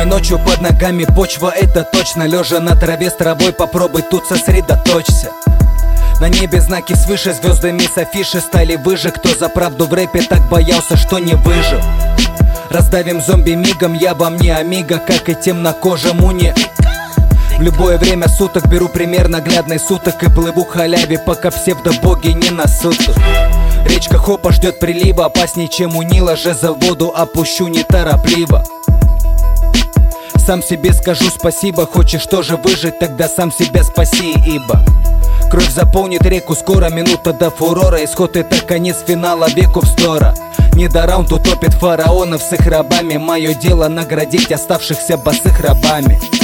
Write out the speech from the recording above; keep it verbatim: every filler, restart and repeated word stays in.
Зимой ночью под ногами почва, это точно. Лежа на траве с травой, попробуй тут сосредоточься. На небе знаки свыше, звездами с афиши стали выше. Кто за правду в рэпе так боялся, что не выжил. Раздавим зомби мигом, я вам не амиго, как и темнокожему не. В любое время суток беру пример наглядный суток и плыву к халяве, пока псевдобоги не насытут. Речка Хопа ждет прилива, опасней, чем у Нила. Жезл в воду опущу неторопливо. Сам себе скажу спасибо. Хочешь тоже выжить, тогда сам себя спаси, ибо кровь заполнит реку, скоро минута до фурора. Исход — это конец финала, веку вздора. Не до раунд утопит фараонов с их рабами. Мое дело наградить оставшихся босых рабами.